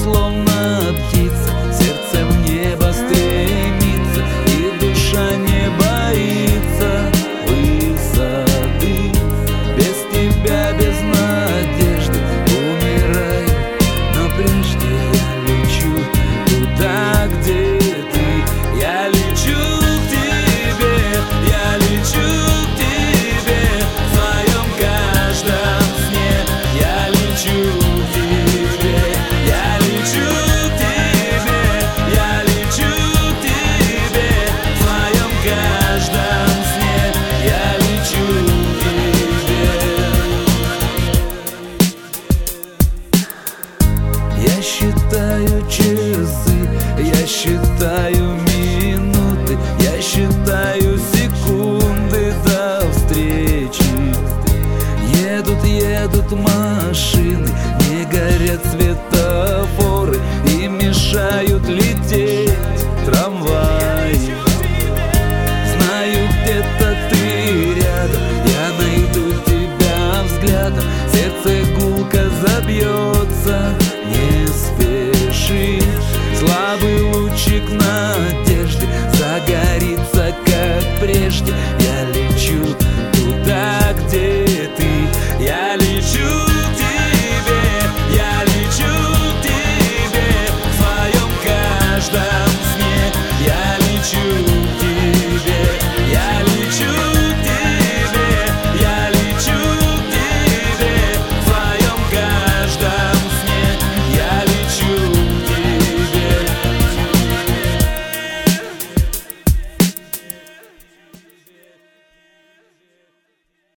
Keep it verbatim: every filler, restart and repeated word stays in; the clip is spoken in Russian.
словно птица, сердце в небо стремится, и душа не боится высоты. Без тебя, без надежды умираю, но прежде я лечу туда, где ты. Я лечу к тебе, я лечу к тебе, в своем каждом сне. Я лечу к тебе, я лечу к тебе, я лечу к тебе, в своем каждом сне. Я лечу к тебе. Я считаю часы, я считаю